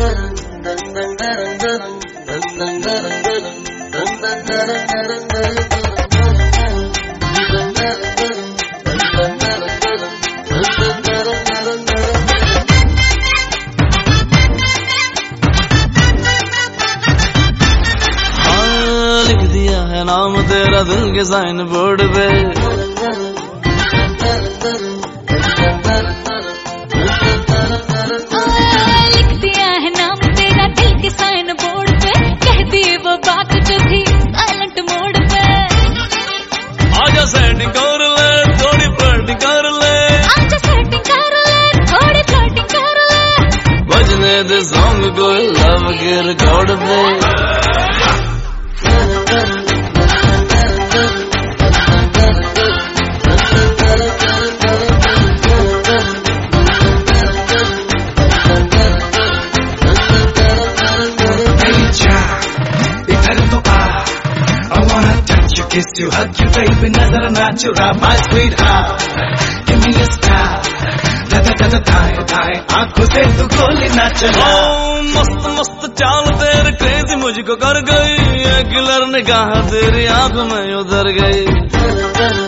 लिख दिया है नाम तेरा दिल के साइन बोर्ड पे, लिख दिया है नाम तेरा दिल के साइन बोर्ड पे, कह दी वो बात जो थी साइलेंट मोड पे। आजा सेटिंग कर ले थोड़ी फ्लर्टिंग कर ले, आजा सेटिंग कर ले थोड़ी फ्लर्टिंग कर ले, बजने दे सॉन्ग कोई लव के रिकॉर्ड पे। Kiss you, hug you, baby, nazar na chura, my sweetheart. Give me a star, da da da da da da. आँखों से तू गोली ना चला। मस्त मस्त चाल तेरे क्रेजी मुझको कर गई, ये किलर निगाह तेरी आँख में उतर गई।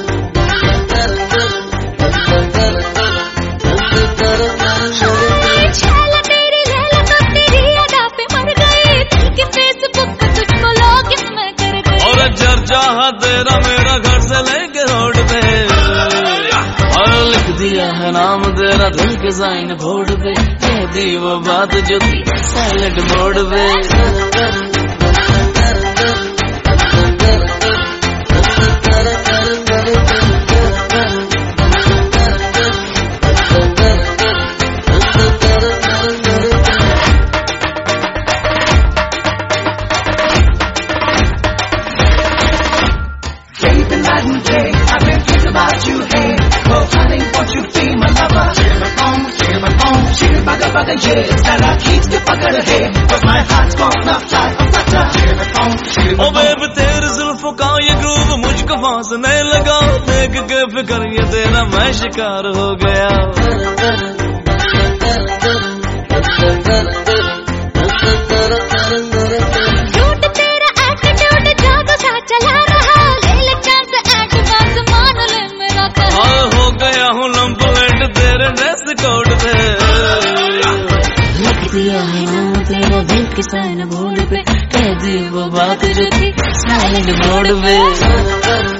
चाहा तेरा मेरा घर से लेके रोड पे, और लिख दिया है नाम तेरा दिल के साइन बोर्ड पे, कह दी वो बात जो थी साइलेंट मोड पे। I've been thinking about you, hey. Oh, honey, won't you be my lover? Shiri baga baga, yeah. Zara keeps the pakad, hey. But my heart's gonna fly, flutter. ओ baby तेरे जुल्फों का ये groove मुझको फांसने लगा, देख के फिक्र ये तेरा मैं शिकार हो गया। हो गया हूँ लंपलेट तेरे ड्रेस कोड पे, लिख दिया है नाम तेरा दिल के साइन बोर्ड पे, कह दी वो बात जो थी साइलेंट मोड पे।